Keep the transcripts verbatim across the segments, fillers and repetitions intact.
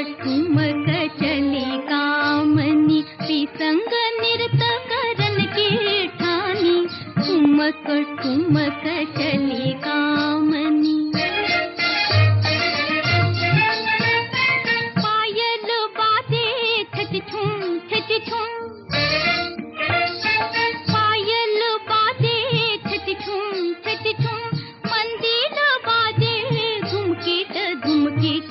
ठुमक चली कामनी, विसंग नृत्य करन की ठानी। ठुमक ठुमक चली कामनी। पायल बाजे छच छुम छच छुम, पायल बाजे छच छुम छच छुम, मंदिर बाजे झुमकीट झुमकीट,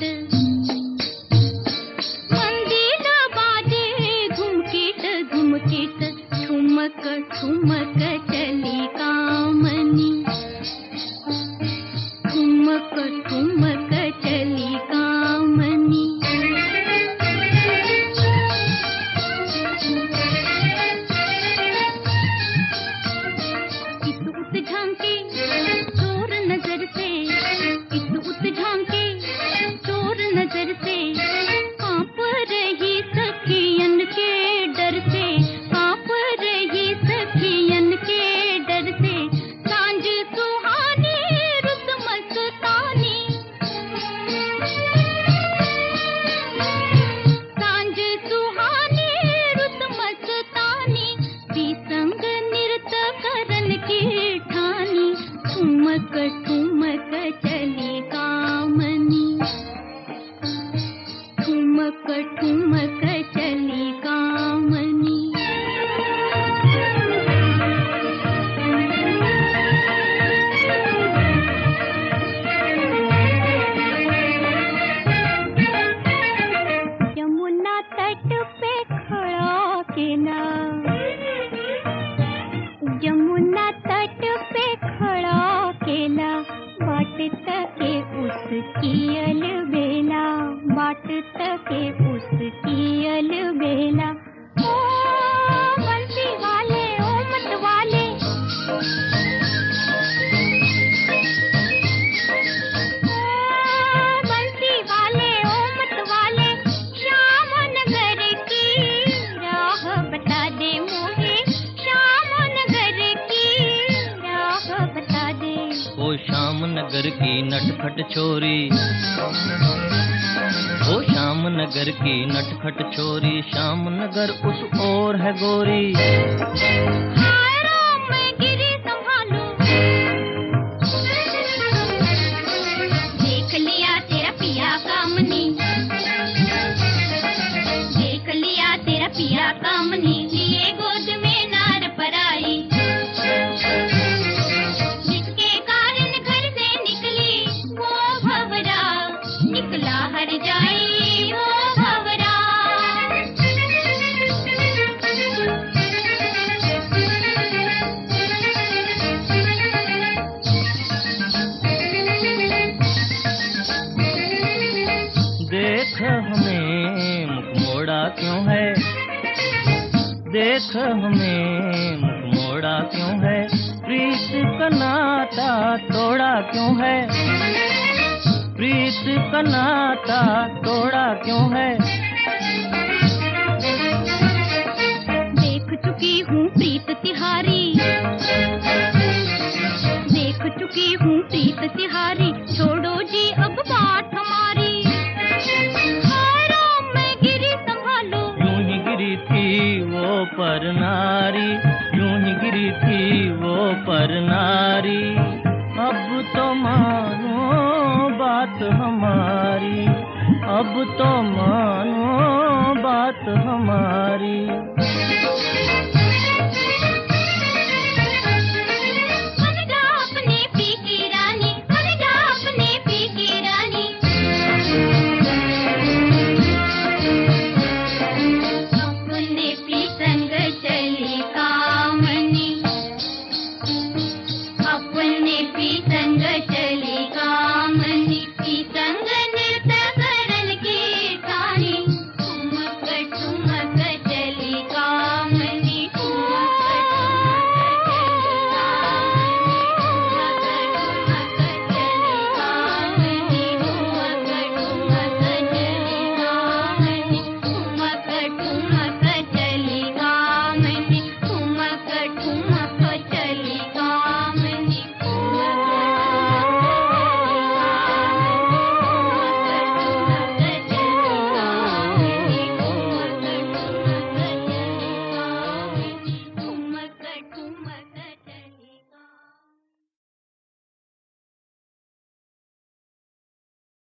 मंदिर बाजे झुमकीट झुमकीट। ठुमक ठुमक चली कामनी, ठुमक ठुमक चली कामनी। इत उत झांके चोर नजर से, इत उत झांके चोर नजर से, कांप रही सखियन के डर से, कांप रही सखियन के डर से। सांझ सुहानी रुत मस्तानी, सांझ सुहानी रुत मस्तानी, विसंग नृत्य करन की ठानी। ठुमक ठुमक चली कामनी, ठुमक ठुमक चली कामनी। यमुना तट पे खड़ा केला, यमुना तट पे खड़ा केला, बाटत के उसकी अलबेला, बाटत के उसकी अलबेला। ओ बंसी वाले ओ मत वाले, ओ बंसी वाले ओ मत वाले, श्याम नगर की राह बता दे मोहे, श्याम नगर की राह बता दे। ओ श्याम नगर की नटखट छोरी, ओ श्याम नगर की नटखट छोरी, श्याम नगर उस ओर है गोरी। हाय राम मैं गिरी संभालूं, देख लिया तेरा पिया कामनी, देख लिया तेरा पिया कामनी, लिए गोद में नार पराई, जिसके कारण घर से निकली वो भंवरा, निकला हर जाई वो भंवरा। देख हमें मुख मोड़ा क्यों है, देख हमें मुख मोड़ा क्यों है, प्रीत का नाता तोड़ा क्यों है, प्रीत का नाता तोड़ा क्यों है। देख चुकी हूँ प्रीत तिहारी, देख चुकी हूँ प्रीत तिहारी, छोड़ो जी अब बात हमारी। हाय राम मैं गिरी संभालो, यूं ही गिरी थी वो पर नारी, यूं ही गिरी थी वो पर नारी। अब तो मानो बात हमारी, अब तो मानो बात हमारी।